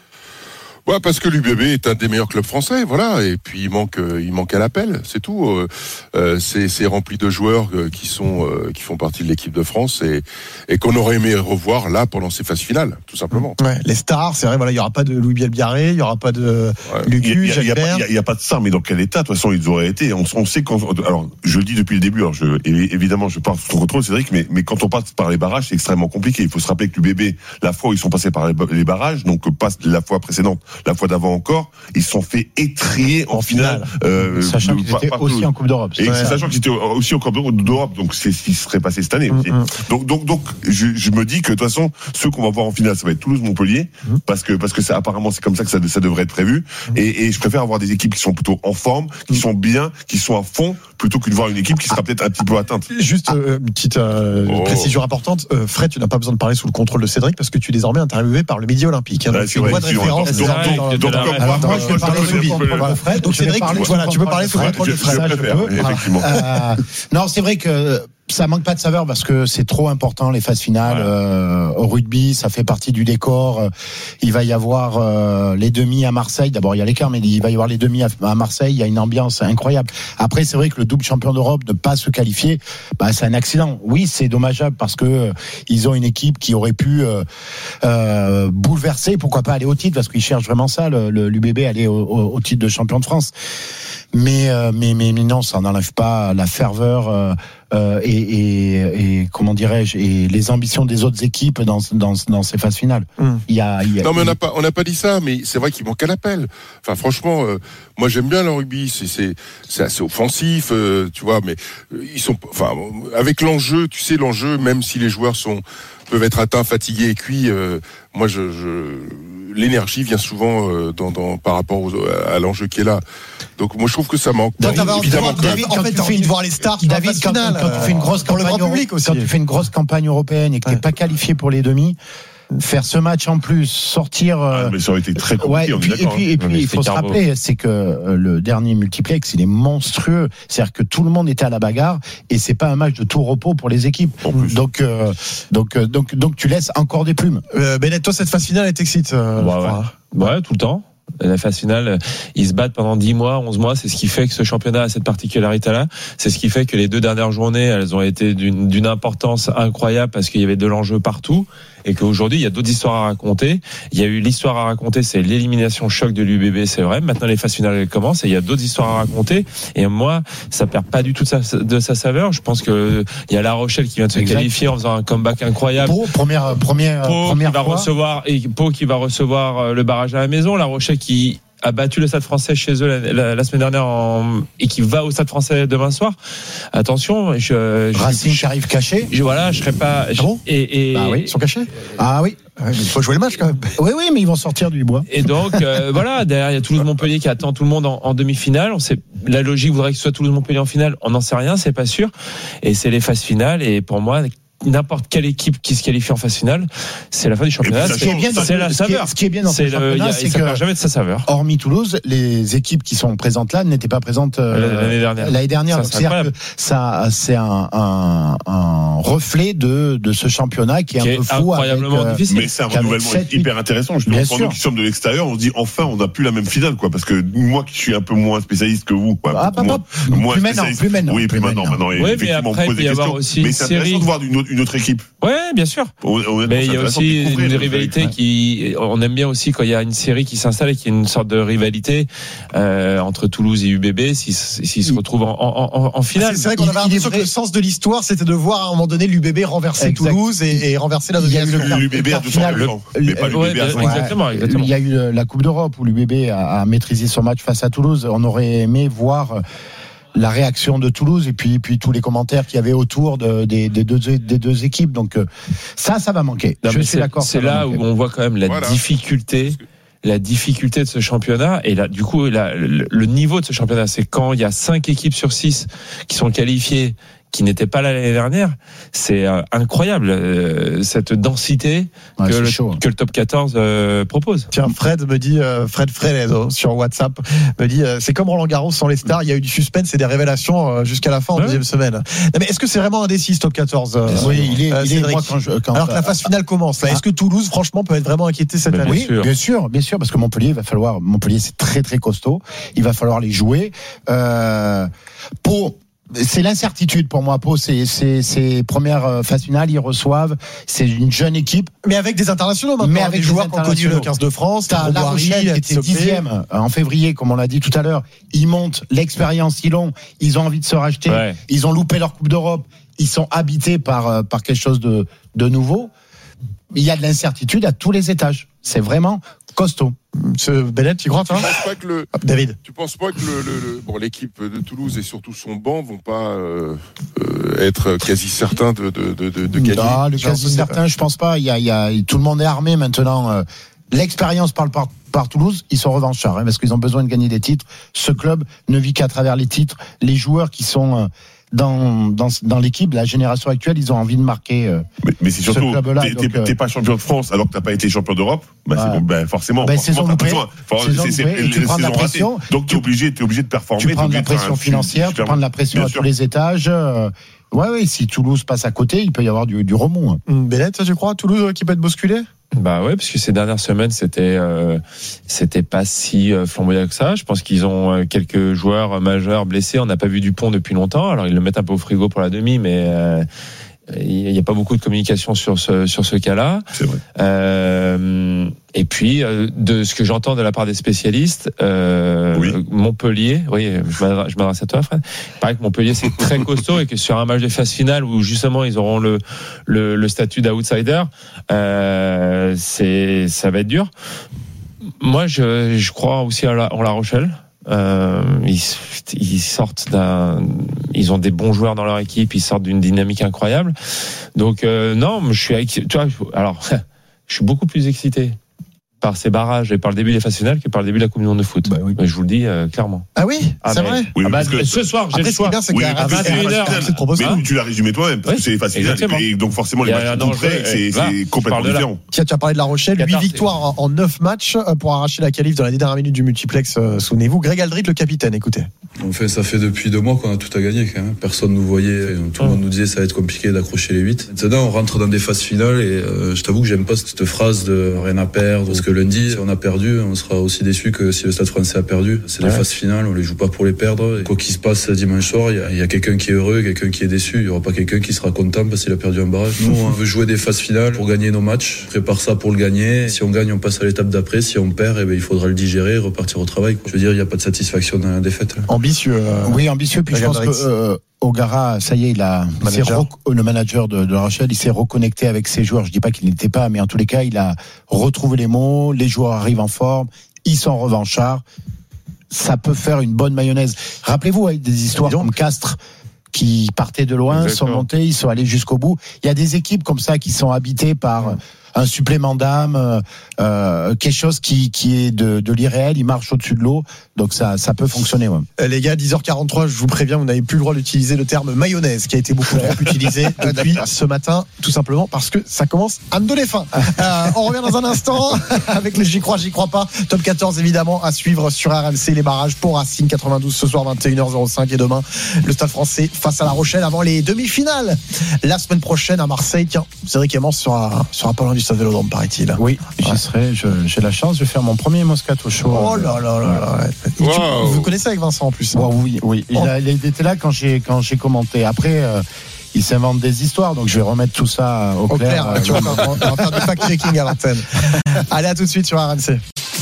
Ouais, parce que l'UBB est un des meilleurs clubs français, voilà. Et puis il manque à l'appel, c'est tout. C'est rempli de joueurs qui font partie de l'équipe de France et qu'on aurait aimé revoir là pendant ces phases finales, tout simplement. Ouais, les stars, c'est vrai. Voilà, il y aura pas de Louis Bielbiarré, il y aura pas de Lucu, Jalbert. Il y a pas de ça, mais dans quel état de toute façon ils auraient été? On sait alors je le dis depuis le début. Alors évidemment je parle sous ton contrôle, Cédric, mais quand on passe par les barrages, c'est extrêmement compliqué. Il faut se rappeler que l'UBB, la fois où ils sont passés par les barrages, donc pas la fois précédente. La fois d'avant encore, ils se sont fait étrier en finale. Sachant qu'ils étaient aussi en Coupe d'Europe. Et sachant qu'ils étaient aussi en Coupe d'Europe, donc c'est ce qui serait passé cette année aussi. Donc je me dis que de toute façon, ceux qu'on va voir en finale, ça va être Toulouse-Montpellier, parce que ça, apparemment c'est comme ça que ça devrait être prévu. Et je préfère avoir des équipes qui sont plutôt en forme, qui sont bien, qui sont à fond, plutôt que de voir une équipe qui sera peut-être un petit peu atteinte. Juste une petite précision importante. Fred, tu n'as pas besoin de parler sous le contrôle de Cédric parce que tu es désormais interviewé par le Midi Olympique. Donc c'est une voix de référence. Moi, je vais parler sous Fred. Donc Cédric, voilà, tu peux parler sous le contrôle de Fred. Effectivement. Non, c'est vrai que ça manque pas de saveur parce que c'est trop important les phases finales au rugby, ça fait partie du décor. Il va y avoir les demi à Marseille. D'abord il y a l'écart, mais il va y avoir les demi à Marseille. Il y a une ambiance incroyable. Après c'est vrai que le double champion d'Europe ne pas se qualifier, c'est un accident. Oui, c'est dommageable parce que ils ont une équipe qui aurait pu bouleverser, pourquoi pas aller au titre, parce qu'ils cherchent vraiment ça, l'UBB, aller au titre de champion de France. Mais non, ça n'enlève pas la ferveur et comment dirais-je, et les ambitions des autres équipes dans ces phases finales. Non, mais on n'a pas dit ça, mais c'est vrai qu'il manque à l'appel. Enfin, franchement, moi j'aime bien le rugby, c'est assez offensif, tu vois, mais ils sont, enfin, avec l'enjeu, tu sais, l'enjeu, même si les joueurs peuvent être atteints, fatigués et cuits, moi l'énergie vient souvent par rapport à l'enjeu qui est là. Donc moi je trouve que ça manque. Évidemment, David, en fait, t'as envie de voir les stars qui David, quand tu fais une grosse campagne quand tu fais une grosse campagne européenne et que t'es pas qualifié pour les demi, faire ce match en plus, sortir. Mais ça aurait été très compliqué. Et puis il faut se rappeler, c'est que le dernier multiplex, il est monstrueux. C'est-à-dire que tout le monde était à la bagarre et c'est pas un match de tout repos pour les équipes. Donc tu laisses encore des plumes. Bennett, toi, cette phase finale, elle t'excite Ouais, tout le temps. La phase finale, ils se battent pendant 10 mois, 11 mois. C'est ce qui fait que ce championnat a cette particularité-là. C'est ce qui fait que les 2 dernières journées, elles ont été d'une importance incroyable parce qu'il y avait de l'enjeu partout. Et qu'aujourd'hui, il y a d'autres histoires à raconter. Il y a eu l'histoire à raconter, c'est l'élimination choc de l'UBB, c'est vrai. Maintenant, les phases finales, elles commencent et il y a d'autres histoires à raconter. Et moi, ça perd pas du tout de sa saveur. Je pense que il y a La Rochelle qui vient de se qualifier en faisant un comeback incroyable. Première Pau qui va recevoir le barrage à la maison. La Rochelle qui a battu le Stade Français chez eux la semaine dernière et qui va au Stade Français demain soir. Attention, Racing qui arrive caché. Je serai pas. Oui, ils sont cachés. Ah oui. Mais il faut jouer le match quand même. Oui, mais ils vont sortir du bois. Et donc voilà, derrière il y a Toulouse-Montpellier qui attend tout le monde en demi-finale. On sait, la logique voudrait que ce soit Toulouse-Montpellier en finale. On n'en sait rien, c'est pas sûr. Et c'est les phases finales. Et pour moi, n'importe quelle équipe qui se qualifie en phase finale, c'est la fin du championnat. C'est la saveur. Ce qui est bien dans ce championnat, c'est que jamais de sa saveur. Hormis Toulouse, les équipes qui sont présentes là n'étaient pas présentes l'année dernière. C'est-à-dire que ça, c'est un reflet de ce championnat qui est un peu fou, incroyablement difficile. Mais c'est un renouvellement hyper intéressant. Justement, pour nous qui sommes de l'extérieur, on se dit enfin, on n'a plus la même finale, quoi. Parce que moi, qui suis un peu moins spécialiste que vous, moins spécialiste. Oui, plus maintenant. Oui, mais après, il peut y avoir aussi une série. C'est intéressant de voir une autre équipe. Ouais, bien sûr. Mais il y a aussi une rivalité qui, on aime bien aussi quand il y a une série qui s'installe et qu'il y a une sorte de rivalité entre Toulouse et UBB s'ils se retrouvent en finale. C'est vrai qu'on avait l'impression que le sens de l'histoire, c'était de voir à un moment donné l'UBB renverser Toulouse et renverser la deuxième. L'UBB à 200%. Mais pas l'UBB à 100%. Exactement. Il y a eu la Coupe d'Europe où l'UBB a maîtrisé son match face à Toulouse. On aurait aimé voir la réaction de Toulouse et puis tous les commentaires qu'il y avait autour des deux équipes. Donc ça va manquer. Je suis d'accord. C'est là où on voit quand même la difficulté de ce championnat. Et là, du coup, le niveau de ce championnat, c'est quand il y a 5 équipes sur 6 qui sont qualifiées, qui n'étaient pas là l'année dernière. C'est incroyable cette densité que le top 14 propose. Tiens, Fred me dit, Fred sur WhatsApp me dit, c'est comme Roland Garros sans les stars, il y a eu du suspense et des révélations jusqu'à la fin en deuxième semaine. Non, mais est-ce que c'est vraiment indécis ce top 14 Oui, il est moi, alors que la phase finale commence là. Est-ce que Toulouse franchement peut être vraiment inquiété cette année? Oui, bien sûr, parce que Montpellier c'est très très costaud, il va falloir les jouer. C'est l'incertitude pour moi. Pau, c'est première phase finale, ils reçoivent. C'est une jeune équipe, mais avec des internationaux maintenant. Mais avec des joueurs qui ont connu le 15 de France. T'as La Rochelle qui était 10e en février, comme on l'a dit tout à l'heure. Ils montent, l'expérience, ils ont envie de se racheter. Ouais. Ils ont loupé leur Coupe d'Europe. Ils sont habités par quelque chose de nouveau. Il y a de l'incertitude à tous les étages. C'est vraiment costaud. Bennett, tu crois, toi? David. Tu penses pas que l'équipe de Toulouse et surtout son banc vont pas être quasi certains de gagner? Non, le quasi certain, je pense pas. Tout le monde est armé maintenant. L'expérience parle par Toulouse. Ils sont revanchards parce qu'ils ont besoin de gagner des titres. Ce club ne vit qu'à travers les titres. Les joueurs qui sont dans l'équipe, la génération actuelle, ils ont envie de marquer. Mais c'est surtout, t'es pas champion de France alors que t'as pas été champion d'Europe. C'est bon, forcément. Saison loupée. Tu prends de la pression. Donc t'es obligé de performer. Tu prends de la pression financière, tu prends de la pression à tous les étages. Ouais, si Toulouse passe à côté, il peut y avoir du remous. Bennett, tu crois, Toulouse qui peut être bousculé? Bah ouais, parce que ces dernières semaines c'était pas si flamboyant que ça. Je pense qu'ils ont quelques joueurs majeurs blessés. On n'a pas vu Dupont depuis longtemps. Alors ils le mettent un peu au frigo pour la demi, mais il n'y a pas beaucoup de communication sur ce cas-là. C'est vrai. Et puis de ce que j'entends de la part des spécialistes, Montpellier, je m'adresse à toi, Fred. Il paraît que Montpellier c'est très costaud et que sur un match de phase finale où justement ils auront le statut d'outsider, ça va être dur. Moi, je crois aussi en La Rochelle. Ils sortent ils ont des bons joueurs dans leur équipe, ils sortent d'une dynamique incroyable. Donc non, je suis beaucoup plus excité par ces barrages et par le début des phases finales que par le début de la Coupe du Monde de foot. Oui. Mais je vous le dis clairement. Ah oui, c'est vrai. Oui, ce soir, j'ai le choix. Bien, c'est que à 21h. Mais tu l'as résumé toi-même, parce que c'est les phases finales. Et donc forcément, les matchs d'après, c'est complètement différent. Tiens, tu as parlé de La Rochelle, 8 victoires en 9 matchs pour arracher la qualif dans les dernières minutes du multiplex. Souvenez-vous, Greg Aldrit, le capitaine, écoutez. Ça fait depuis 2 mois qu'on a tout à gagner quand même. Personne nous voyait, tout le monde nous disait ça va être compliqué d'accrocher les 8. Maintenant on rentre dans des phases finales et je t'avoue que j'aime pas cette phrase de rien à perdre, parce que lundi si on a perdu on sera aussi déçu que si le Stade Français a perdu. C'est des phases finales, on les joue pas pour les perdre, et quoi qu'il se passe dimanche soir il y a quelqu'un qui est heureux, quelqu'un qui est déçu, il y aura pas quelqu'un qui sera content parce qu'il a perdu un barrage. Nous on veut jouer des phases finales pour gagner nos matchs, on prépare ça pour le gagner, si on gagne on passe à l'étape d'après, si on perd il faudra le digérer et repartir au travail. Je veux dire il y a pas de satisfaction dans la défaite. Ambitieux. Oui, ambitieux, puis je pense que O'Gara, ça y est, le manager de La Rochelle, il s'est reconnecté avec ses joueurs. Je dis pas qu'il n'était pas, mais en tous les cas, il a retrouvé les mots, les joueurs arrivent en forme, ils sont revanchards. Ça peut faire une bonne mayonnaise. Rappelez-vous, avec des histoires comme Castres, qui partaient de loin, sont montés, ils sont allés jusqu'au bout. Il y a des équipes comme ça qui sont habitées par un supplément d'âme, quelque chose qui est de l'irréel, il marche au-dessus de l'eau, donc ça peut fonctionner. Ouais. Les gars, 10h43, je vous préviens, vous n'avez plus le droit d'utiliser le terme mayonnaise, qui a été beaucoup trop utilisé depuis ce matin, tout simplement parce que ça commence à me donner faim. On revient dans un instant avec le J'y crois pas. Top 14 évidemment à suivre sur RMC, les barrages pour Racing 92 ce soir 21h05 et demain le Stade Français face à La Rochelle avant les demi-finales. La semaine prochaine à Marseille, tiens, Cédric Emmons sera pas loin du Stade Vélodrome, paraît-il. Oui, j'y serai, j'ai la chance de faire mon premier Moscato Show. Oh là là là là. Wow. Vous connaissez avec Vincent en plus. Oui. Il était là quand j'ai commenté. Après, il s'invente des histoires, donc je vais remettre tout ça au clair. Tu vois, on va faire du fact-checking à l'antenne. Allez, à tout de suite sur RMC.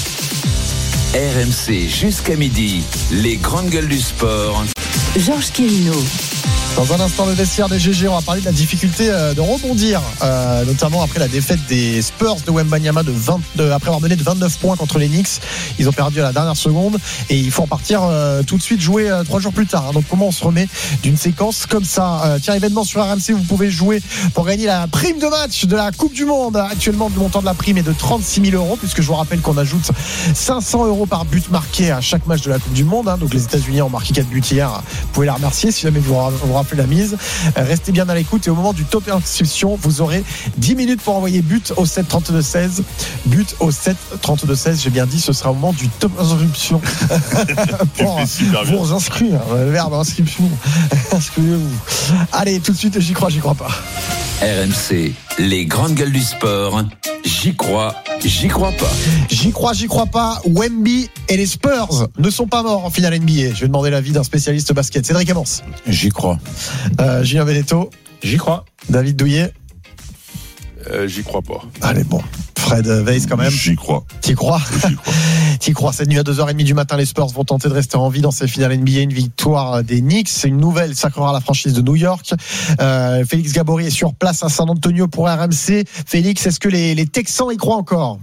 RMC jusqu'à midi, les grandes gueules du sport. Georges Quirino. Dans un instant, le vestiaire des GG, on va parler de la difficulté de rebondir, notamment après la défaite des Spurs de Wembanyama après avoir mené de 29 points contre les Knicks. Ils ont perdu à la dernière seconde et il faut en partir tout de suite jouer 3 jours plus tard. Donc comment on se remet d'une séquence comme ça? Tiens, événement sur RMC, vous pouvez jouer pour gagner la prime de match de la Coupe du Monde. Actuellement, le montant de la prime est de 36 000 €, puisque je vous rappelle qu'on ajoute 500 € par but marqué à chaque match de la Coupe du Monde. Donc les États-Unis ont marqué 4 buts hier. Vous pouvez la remercier si jamais vous rappelez la mise. Restez bien à l'écoute et au moment du top inscription, vous aurez 10 minutes pour envoyer but au 7 32 16. But au 7 32 16. J'ai bien dit, ce sera au moment du top inscription. Pour vous inscrire. Le verbe inscription. Inscrivez-vous. Allez, tout de suite, j'y crois pas. RMC, les grandes gueules du sport. J'y crois pas. J'y crois pas. Wemby et les Spurs ne sont pas morts en finale NBA. Je vais demander l'avis d'un spécialiste basket. Cédric Emmons. J'y crois. Julien Benetto. J'y crois. David Douillet. J'y crois pas. Allez, bon. Fred Weiss quand même. J'y crois. T'y crois? T'y crois. Cette nuit à 2h30 du matin, les Spurs vont tenter de rester en vie dans ces finales NBA. Une victoire des Knicks. C'est une nouvelle sacrera la franchise de New York. Félix Gabory est sur place à San Antonio pour RMC. Félix, est-ce que les Texans y croient encore?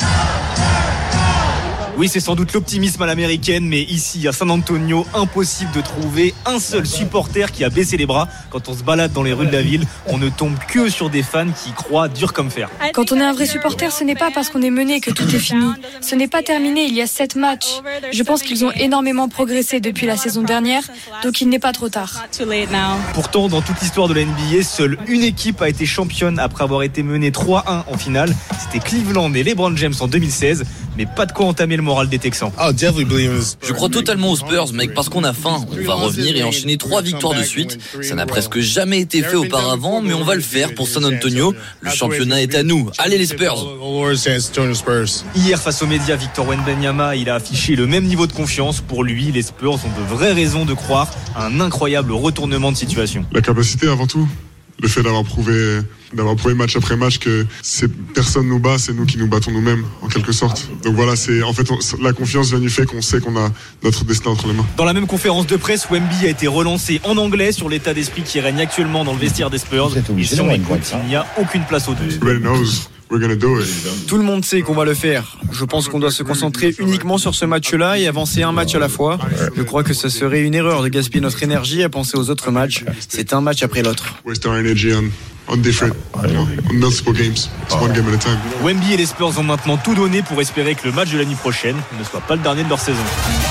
Oui, c'est sans doute l'optimisme à l'américaine, mais ici, à San Antonio, impossible de trouver un seul supporter qui a baissé les bras. Quand on se balade dans les rues de la ville, on ne tombe que sur des fans qui croient dur comme fer. Quand on est un vrai supporter, ce n'est pas parce qu'on est mené que tout est fini. Ce n'est pas terminé, il y a 7 matchs. Je pense qu'ils ont énormément progressé depuis la saison dernière, donc il n'est pas trop tard. Pourtant, dans toute l'histoire de la NBA, seule une équipe a été championne après avoir été menée 3-1 en finale. C'était Cleveland et LeBron James en 2016, mais pas de quoi entamer le moral des Texans. Je crois totalement aux Spurs, mec, parce qu'on a faim. On va revenir et enchaîner 3 victoires de suite. Ça n'a presque jamais été fait auparavant, mais on va le faire pour San Antonio. Le championnat est à nous. Allez les Spurs. Hier, face aux médias, Victor Wembanyama, il a affiché le même niveau de confiance. Pour lui, les Spurs ont de vraies raisons de croire à un incroyable retournement de situation. La capacité avant tout. Le fait d'avoir prouvé match après match que personne nous bat, c'est nous qui nous battons nous-mêmes en quelque sorte. Donc voilà, la confiance vient du fait qu'on sait qu'on a notre destin entre les mains. Dans la même conférence de presse, Wemby a été relancé en anglais sur l'état d'esprit qui règne actuellement dans le vestiaire des Spurs. Et sur l'écoute, il n'y a aucune place aux deux. Tout le monde sait qu'on va le faire. Je pense qu'on doit se concentrer uniquement sur ce match-là et avancer un match à la fois. Je crois que ce serait une erreur de gaspiller notre énergie à penser aux autres matchs. C'est un match après l'autre. on different, on multiple games. It's one game at a time. Wemby et les Spurs ont maintenant tout donné pour espérer que le match de l'année prochaine ne soit pas le dernier de leur saison.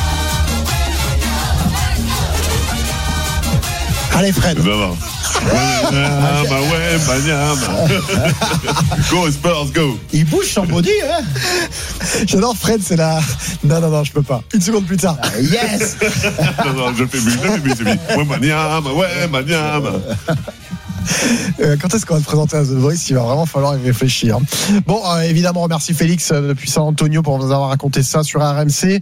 Allez Fred. Go Spurs, go. Il bouge son body, hein. J'adore Fred, c'est la... Non, je peux pas. Une seconde plus tard. Yes. Non, je fais mieux, c'est mieux. Ouais, maniam. Quand est-ce qu'on va te présenter à The Voice? Il va vraiment falloir y réfléchir. Bon, évidemment, remercie Félix depuis San Antonio pour nous avoir raconté ça sur RMC.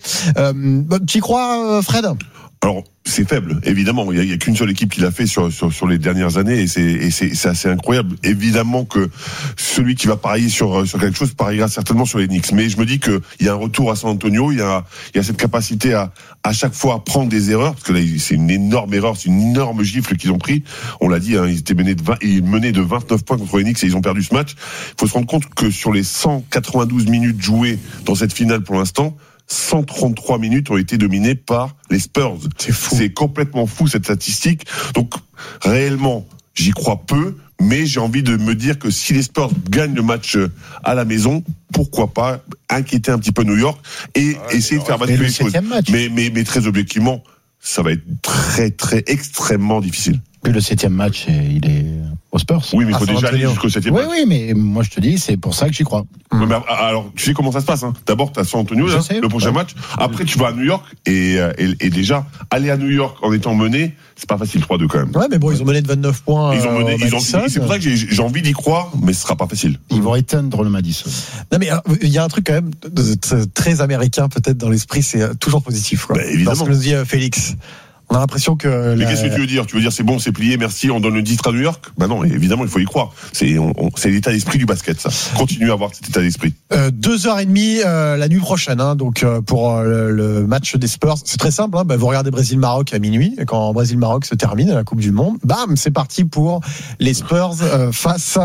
Tu y crois, Fred? Alors, c'est faible, évidemment. Il y a qu'une seule équipe qui l'a fait sur les dernières années, et c'est assez incroyable. Évidemment que celui qui va parier sur quelque chose pariera certainement sur les Knicks. Mais je me dis que il y a un retour à San Antonio, il y a cette capacité à chaque fois à prendre des erreurs, parce que là, c'est une énorme erreur, c'est une énorme gifle qu'ils ont pris. On l'a dit, hein, ils menaient de 29 points contre les Knicks et ils ont perdu ce match. Il faut se rendre compte que sur les 192 minutes jouées dans cette finale pour l'instant, 133 minutes ont été dominées par les Spurs. C'est fou. C'est complètement fou cette statistique. Donc réellement, j'y crois peu, mais j'ai envie de me dire que si les Spurs gagnent le match à la maison, pourquoi pas inquiéter un petit peu New York et essayer de faire basculer les choses. Mais très objectivement, ça va être très très extrêmement difficile. Puis le 7e match, il est aux Spurs. Oui, mais il faut déjà aller jusqu'au 7e match. Oui, mais moi je te dis, c'est pour ça que j'y crois. Ouais, mais alors, tu sais comment ça se passe, hein. D'abord, tu as San Antonio, là, le prochain match. Après, tu vas à New York et déjà, aller à New York en étant mené, c'est pas facile 3-2 quand même. Ouais, mais bon, ils ont mené de 29 points. C'est pour ça que j'ai envie d'y croire, mais ce sera pas facile. Ils vont éteindre le Madison. Non, mais il y a un truc quand même très américain peut-être dans l'esprit, c'est toujours positif, quoi. Bah, évidemment. Parce que nous dit Félix. On a l'impression que... Mais qu'est-ce que tu veux dire? Tu veux dire c'est bon, c'est plié, merci, on donne le titre à New York? Bah non, évidemment, il faut y croire. C'est l'état d'esprit du basket, ça. Continue à avoir cet état d'esprit. 2h30 la nuit prochaine, hein, donc pour le match des Spurs. C'est très simple, hein, vous regardez Brésil-Maroc à minuit, et quand Brésil-Maroc se termine à la Coupe du Monde, bam, c'est parti pour les Spurs face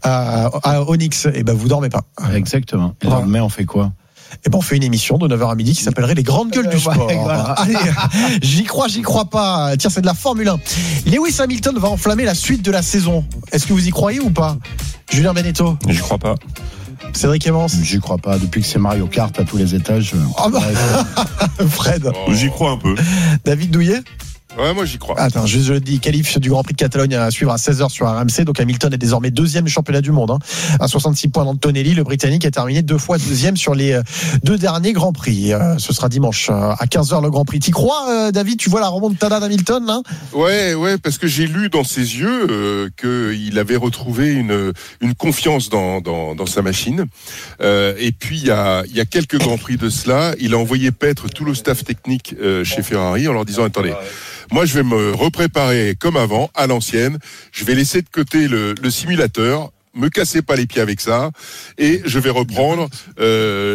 à Onyx. Et vous dormez pas. Exactement. Et demain, on fait quoi? Et on fait une émission de 9h à midi qui s'appellerait Les Grandes Gueules du Sport. Voilà. Allez, j'y crois pas. Tiens, c'est de la Formule 1. Lewis Hamilton va enflammer la suite de la saison. Est-ce que vous y croyez ou pas? Julien Beneteau? J'y crois pas. Cédric Evans? J'y crois pas. Depuis que c'est Mario Kart à tous les étages. Fred? J'y crois un peu. David Douillet? Ouais, moi j'y crois. Attends, je le dis, qualif du Grand Prix de Catalogne à suivre à 16h sur RMC. Donc Hamilton est désormais deuxième du championnat du monde, hein, à 66 points d'Antonelli. Le Britannique a terminé 2 fois deuxième sur les 2 derniers Grands Prix. Ce sera dimanche à 15h le Grand Prix. T'y crois, David? Tu vois la remontada d'Hamilton là? Ouais, parce que j'ai lu dans ses yeux qu'il avait retrouvé une confiance dans sa machine. Et puis il y a quelques Grands Prix de cela, il a envoyé paître tout le staff technique chez Ferrari en leur disant attendez. Moi, je vais me repréparer comme avant, à l'ancienne. Je vais laisser de côté le simulateur. Me cassez pas les pieds avec ça. Et je vais reprendre le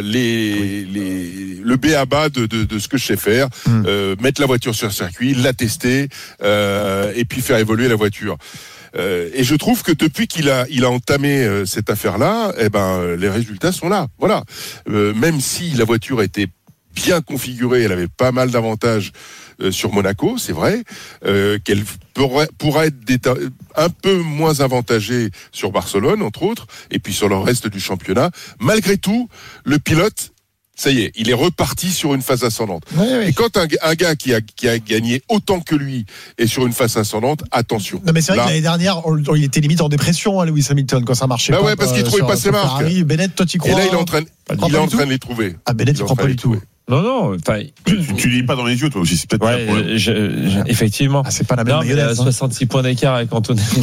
b.a.-ba de ce que je sais faire. Mettre la voiture sur le circuit, la tester, et puis faire évoluer la voiture. Et je trouve que depuis qu'il a entamé cette affaire-là, les résultats sont là. Voilà. Même si la voiture était bien configurée, elle avait pas mal d'avantages sur Monaco, c'est vrai, qu'elle pourra être un peu moins avantagée sur Barcelone, entre autres, et puis sur le reste du championnat. Malgré tout, le pilote, ça y est, il est reparti sur une phase ascendante. Oui. Et quand un gars qui a gagné autant que lui est sur une phase ascendante, attention. Non mais c'est vrai que l'année dernière, il était limite en dépression, hein, Lewis Hamilton, quand ça marchait pas. Ouais, parce qu'il trouvait pas ses marques. Bennett, toi tu crois? Et là, il est en train de les trouver. Ah, Bennett, tu crois pas du tout. Non, enfin. Tu lis pas dans les yeux, toi aussi, c'est peut-être ouais, effectivement. Ah, c'est pas la même mayonnaise. 66 points d'écart avec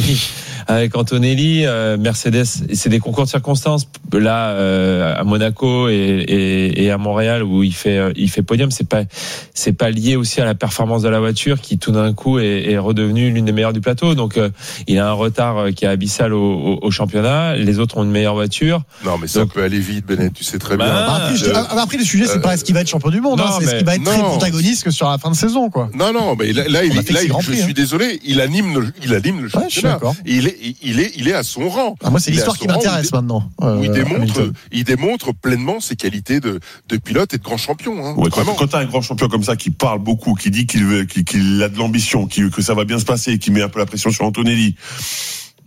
Antonelli, Mercedes, c'est des concours de circonstances. Là, à Monaco et à Montréal où il fait podium, c'est pas lié aussi à la performance de la voiture qui tout d'un coup est redevenue l'une des meilleures du plateau. Donc, il a un retard qui est abyssal au championnat. Les autres ont une meilleure voiture. Non, mais ça peut aller vite, Bennett, tu sais très bien. Après, le sujet, c'est pas est-ce qu'il va être champion du monde, c'est ce qui va être très protagoniste que sur la fin de saison, quoi. Non, mais là, je suis désolé, il anime le championnat. Il est à son rang. Moi, c'est l'histoire qui m'intéresse maintenant. Il démontre pleinement ses qualités de pilote et de grand champion. Hein, quand t'as un grand champion comme ça qui parle beaucoup, qui dit qu'il a de l'ambition, que ça va bien se passer, qui met un peu la pression sur Antonelli.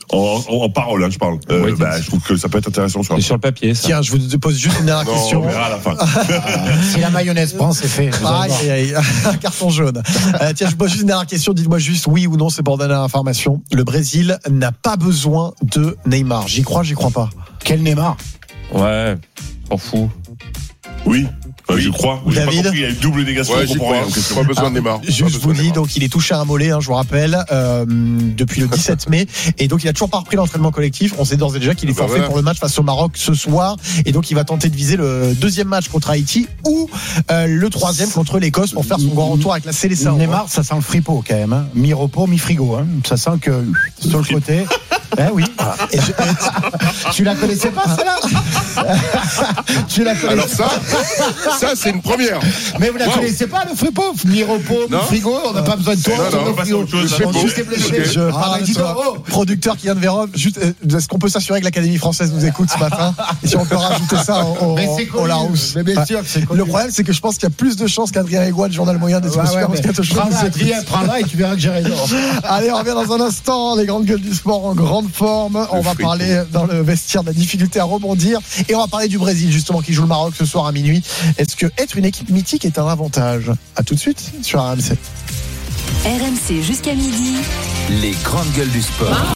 En parole, hein, je parle. Je trouve que ça peut être intéressant sur le papier. Ça. Tiens, je vous pose juste une dernière question. On verra à la fin. Si la mayonnaise prend, c'est fait. Un carton jaune. Tiens, je vous pose juste une dernière question. Dites-moi juste oui ou non, c'est pour donner l'information. Le Brésil n'a pas besoin de Neymar. J'y crois pas. Quel Neymar? Ouais, s'en fout. Oui. Je crois. David, il y a une double négation. Ouais, j'y crois. Pas besoin de Neymar. Juste vous dis, donc il est touché à un mollet, je vous rappelle, depuis le 17 mai, et donc il a toujours pas repris l'entraînement collectif. On sait d'ores et déjà qu'il est forfait pour le match face au Maroc ce soir, et donc il va tenter de viser le deuxième match contre Haïti ou le troisième contre l'Écosse pour faire son grand retour avec la Célestin. Neymar, ça sent le fripeau quand même, hein. Mi-repos, mi-frigo, hein. Ça sent que sur le côté. Ben oui. Tu la connaissais pas, celle-là? Tu la connaissais? Alors ça c'est une première. Mais vous la connaissez pas, le fripeau? Mi-repos, mi-frigo, on n'a pas besoin de toi. Non, on passe à autre chose. Je parle de producteur qui vient de Vérone. Juste, est-ce qu'on peut s'assurer que l'Académie française nous écoute ce matin? Et si on peut rajouter ça au Larousse. Le problème, c'est que je pense qu'il y a plus de chances qu'Adrien Egoua, le journal moyen des Super Moscato Show. Prends-la et tu verras que j'ai raison. Allez, on revient dans un instant. Les grandes gueules du sport en grande forme. On va parler dans le vestiaire de la difficulté à rebondir. Et on va parler du Brésil, justement, qui joue le Maroc ce soir à minuit. Est-ce que être une équipe mythique est un avantage? À tout de suite sur RMC. RMC jusqu'à midi. Les grandes gueules du sport.